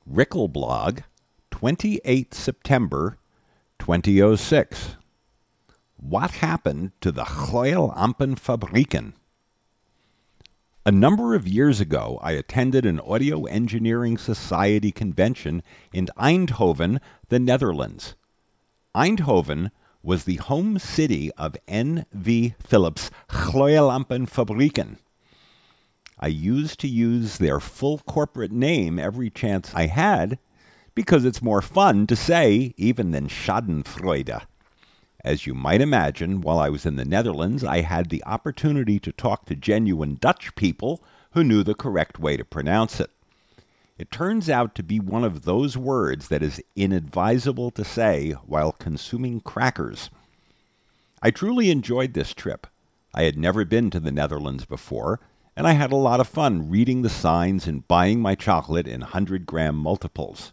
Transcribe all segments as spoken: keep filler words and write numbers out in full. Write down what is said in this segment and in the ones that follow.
Rickelblog, twenty-eighth September twenty oh six. What happened to the Geulampenfabrieken? A number of years ago, I attended an Audio Engineering Society convention in Eindhoven, the Netherlands. Eindhoven was the home city of N V Philips Geulampenfabrieken. I used to use their full corporate name every chance I had because it's more fun to say even than Schadenfreude. As you might imagine, while I was in the Netherlands, I had the opportunity to talk to genuine Dutch people who knew the correct way to pronounce it. It turns out to be one of those words that is inadvisable to say while consuming crackers. I truly enjoyed this trip. I had never been to the Netherlands before, and I had a lot of fun reading the signs and buying my chocolate in hundred-gram multiples.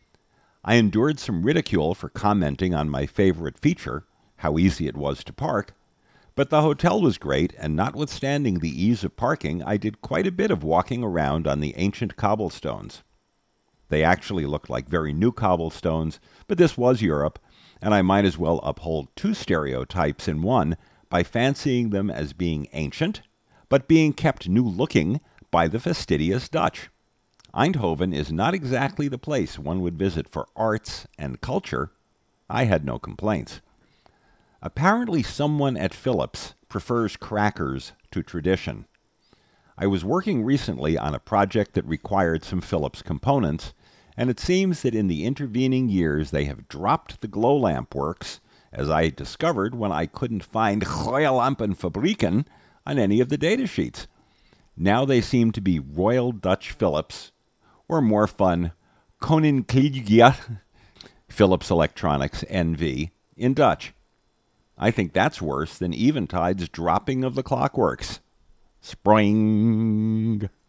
I endured some ridicule for commenting on my favorite feature, how easy it was to park, but the hotel was great, and notwithstanding the ease of parking, I did quite a bit of walking around on the ancient cobblestones. They actually looked like very new cobblestones, but this was Europe, and I might as well uphold two stereotypes in one by fancying them as being ancient, but being kept new-looking by the fastidious Dutch. Eindhoven is not exactly the place one would visit for arts and culture. I had no complaints. Apparently someone at Philips prefers crackers to tradition. I was working recently on a project that required some Philips components, and it seems that in the intervening years they have dropped the glow lamp works, as I discovered when I couldn't find Geulampenfabrieken on any of the data sheets. Now they seem to be Royal Dutch Philips, or more fun, Koninklijke Philips Electronics N V in Dutch. I think that's worse than Eventide's dropping of the clockworks. Spring.